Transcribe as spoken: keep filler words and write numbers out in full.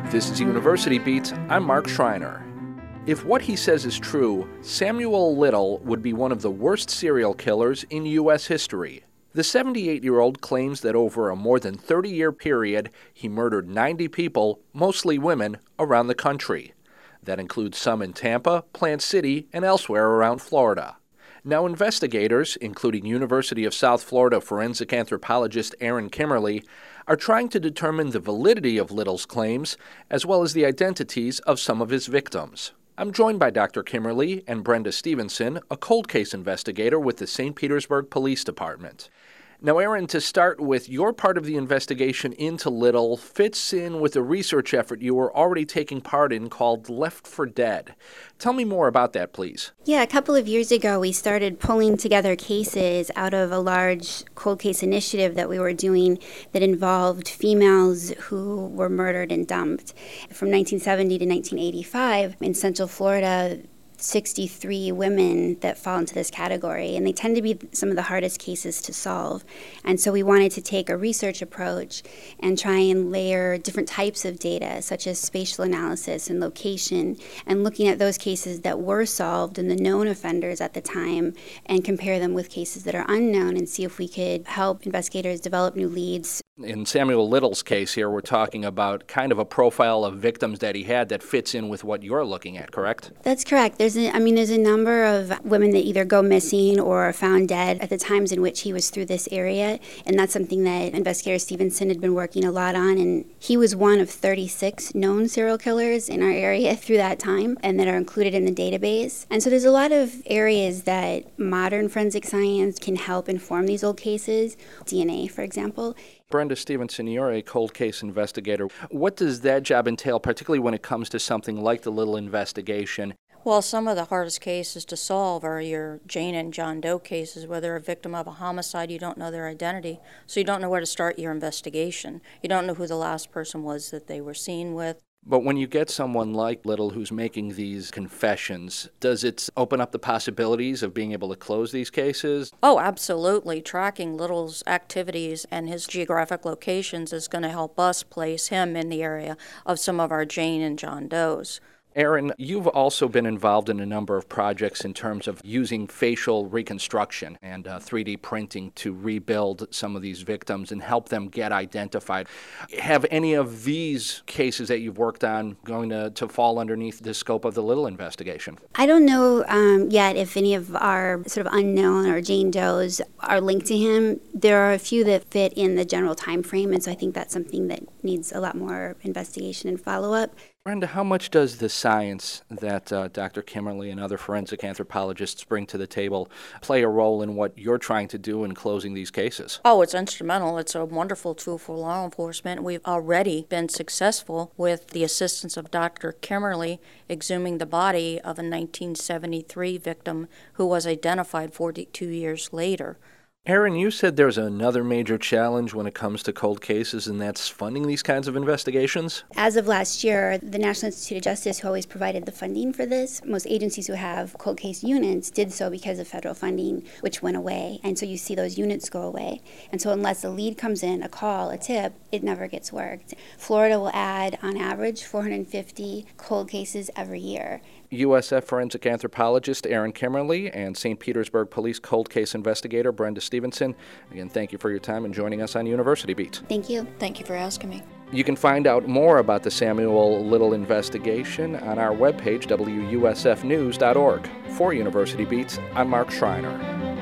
This is University Beat. I'm Mark Schreiner. If what he says is true, Samuel Little would be one of the worst serial killers in U S history. The seventy-eight-year-old claims that over a more than thirty-year period, he murdered ninety people, mostly women, around the country. That includes some in Tampa, Plant City, and elsewhere around Florida. Now, investigators, including University of South Florida forensic anthropologist Erin Kimmerly, are trying to determine the validity of Little's claims, as well as the identities of some of his victims. I'm joined by Doctor Kimmerly and Brenda Stevenson, a cold case investigator with the Saint Petersburg Police Department. Now, Erin, to start with, your part of the investigation into Little fits in with a research effort you were already taking part in called Left for Dead. Tell me more about that, please. Yeah, a couple of years ago, we started pulling together cases out of a large cold case initiative that we were doing that involved females who were murdered and dumped. From nineteen seventy to nineteen eighty-five, in Central Florida, sixty-three women that fall into this category, and they tend to be some of the hardest cases to solve. And so we wanted to take a research approach and try and layer different types of data, such as spatial analysis and location, and looking at those cases that were solved and the known offenders at the time, and compare them with cases that are unknown and see if we could help investigators develop new leads. In Samuel Little's case here, we're talking about kind of a profile of victims that he had that fits in with what you're looking at, correct? That's correct. There's a, I mean, there's a number of women that either go missing or are found dead at the times in which he was through this area, and that's something that investigator Stevenson had been working a lot on, and he was one of thirty-six known serial killers in our area through that time, and that are included in the database. And so there's a lot of areas that modern forensic science can help inform these old cases, D N A, for example. Brenda Stevenson, you're a cold case investigator. What does that job entail, particularly when it comes to something like the Little investigation? Well, some of the hardest cases to solve are your Jane and John Doe cases, where they're a victim of a homicide, you don't know their identity, so you don't know where to start your investigation. You don't know who the last person was that they were seen with. But when you get someone like Little who's making these confessions, does it open up the possibilities of being able to close these cases? Oh, absolutely. Tracking Little's activities and his geographic locations is going to help us place him in the area of some of our Jane and John Does. Erin, you've also been involved in a number of projects in terms of using facial reconstruction and uh, three D printing to rebuild some of these victims and help them get identified. Have any of these cases that you've worked on going to, to fall underneath the scope of the Little investigation? I don't know um, yet if any of our sort of unknown or Jane Does are linked to him. There are a few that fit in the general time frame, and so I think that's something that needs a lot more investigation and follow-up. Brenda, how much does the science that uh, Doctor Kimmerly and other forensic anthropologists bring to the table play a role in what you're trying to do in closing these cases? Oh, it's instrumental. It's a wonderful tool for law enforcement. We've already been successful with the assistance of Doctor Kimmerly exhuming the body of a nineteen seventy-three victim who was identified forty-two years later. Erin, you said there's another major challenge when it comes to cold cases, and that's funding these kinds of investigations? As of last year, the National Institute of Justice, who always provided the funding for this, most agencies who have cold case units did so because of federal funding, which went away. And so you see those units go away. And so unless a lead comes in, a call, a tip, it never gets worked. Florida will add, on average, four hundred fifty cold cases every year. U S F forensic anthropologist Erin Kimmerly and Saint Petersburg Police cold case investigator Brenda Stevenson. Again, thank you for your time and joining us on University Beat. Thank you. Thank you for asking me. You can find out more about the Samuel Little investigation on our webpage, W U S F news dot org. For University Beat, I'm Mark Schreiner.